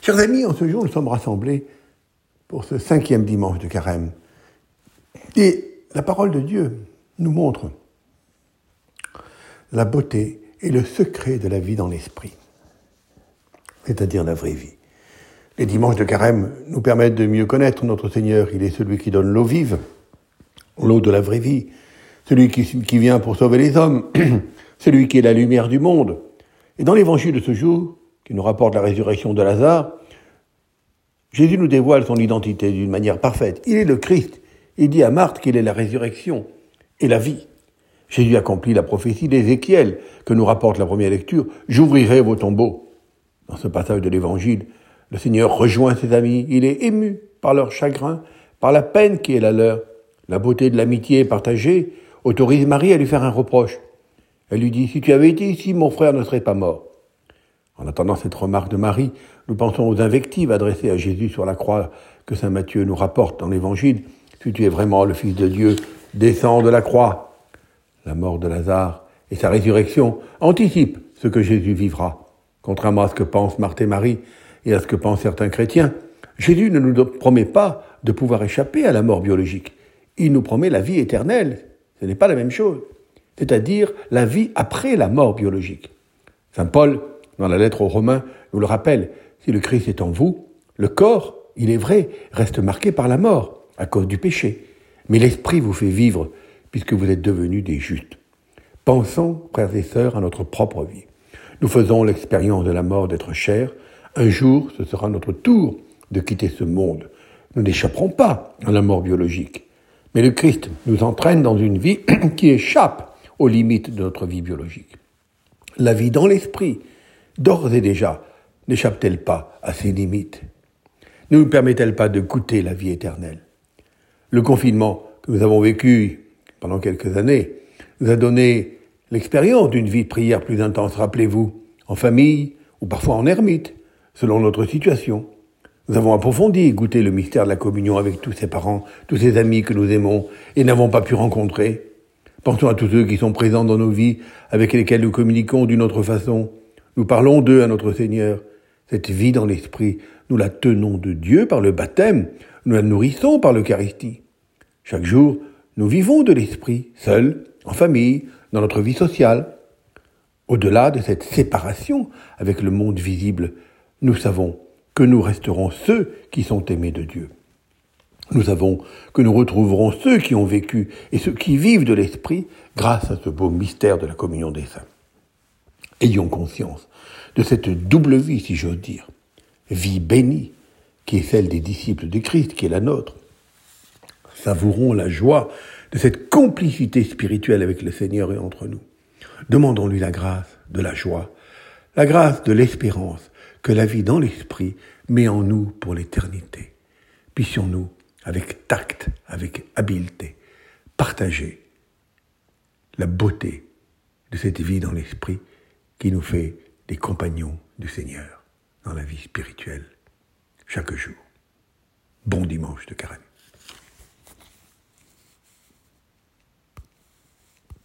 Chers amis, en ce jour, nous sommes rassemblés pour ce 5e dimanche de Carême. Et la parole de Dieu nous montre la beauté et le secret de la vie dans l'esprit, c'est-à-dire la vraie vie. Les dimanches de Carême nous permettent de mieux connaître notre Seigneur. Il est celui qui donne l'eau vive, l'eau de la vraie vie, celui qui vient pour sauver les hommes, celui qui est la lumière du monde. Et dans l'évangile de ce jour, qui nous rapporte la résurrection de Lazare, Jésus nous dévoile son identité d'une manière parfaite. Il est le Christ. Il dit à Marthe qu'il est la résurrection et la vie. Jésus accomplit la prophétie d'Ézéchiel que nous rapporte la première lecture. « J'ouvrirai vos tombeaux ». Dans ce passage de l'Évangile, le Seigneur rejoint ses amis. Il est ému par leur chagrin, par la peine qui est la leur. La beauté de l'amitié partagée autorise Marie à lui faire un reproche. Elle lui dit « Si tu avais été ici, mon frère ne serait pas mort ». En attendant cette remarque de Marie, nous pensons aux invectives adressées à Jésus sur la croix que saint Matthieu nous rapporte dans l'Évangile. « Si tu es vraiment le Fils de Dieu, descends de la croix ». La mort de Lazare et sa résurrection anticipent ce que Jésus vivra. Contrairement à ce que pensent Marthe et Marie et à ce que pensent certains chrétiens, Jésus ne nous promet pas de pouvoir échapper à la mort biologique. Il nous promet la vie éternelle. Ce n'est pas la même chose. C'est-à-dire la vie après la mort biologique. Saint Paul, dans la lettre aux Romains, nous le rappelle. Si le Christ est en vous, le corps, il est vrai, reste marqué par la mort, à cause du péché. Mais l'esprit vous fait vivre, puisque vous êtes devenus des justes. Pensons, frères et sœurs, à notre propre vie. Nous faisons l'expérience de la mort d'être chers. Un jour, ce sera notre tour de quitter ce monde. Nous n'échapperons pas à la mort biologique. Mais le Christ nous entraîne dans une vie qui échappe aux limites de notre vie biologique. La vie dans l'esprit, d'ores et déjà, n'échappe-t-elle pas à ses limites? Ne nous permet-elle pas de goûter la vie éternelle? Le confinement que nous avons vécu pendant quelques années nous a donné l'expérience d'une vie de prière plus intense, rappelez-vous, en famille ou parfois en ermite, selon notre situation. Nous avons approfondi et goûté le mystère de la communion avec tous ces parents, tous ces amis que nous aimons et n'avons pas pu rencontrer. Pensons à tous ceux qui sont présents dans nos vies, avec lesquels nous communiquons d'une autre façon. Nous parlons d'eux à notre Seigneur. Cette vie dans l'esprit, nous la tenons de Dieu par le baptême, nous la nourrissons par l'Eucharistie. Chaque jour, nous vivons de l'esprit, seuls, en famille, dans notre vie sociale. Au-delà de cette séparation avec le monde visible, nous savons que nous resterons ceux qui sont aimés de Dieu. Nous savons que nous retrouverons ceux qui ont vécu et ceux qui vivent de l'esprit grâce à ce beau mystère de la communion des saints. Ayons conscience de cette double vie, si j'ose dire, vie bénie, qui est celle des disciples de Christ, qui est la nôtre. Savourons la joie de cette complicité spirituelle avec le Seigneur et entre nous. Demandons-lui la grâce de la joie, la grâce de l'espérance que la vie dans l'esprit met en nous pour l'éternité. Puissions-nous, avec tact, avec habileté, partager la beauté de cette vie dans l'esprit qui nous fait des compagnons du Seigneur dans la vie spirituelle chaque jour. Bon dimanche de Carême.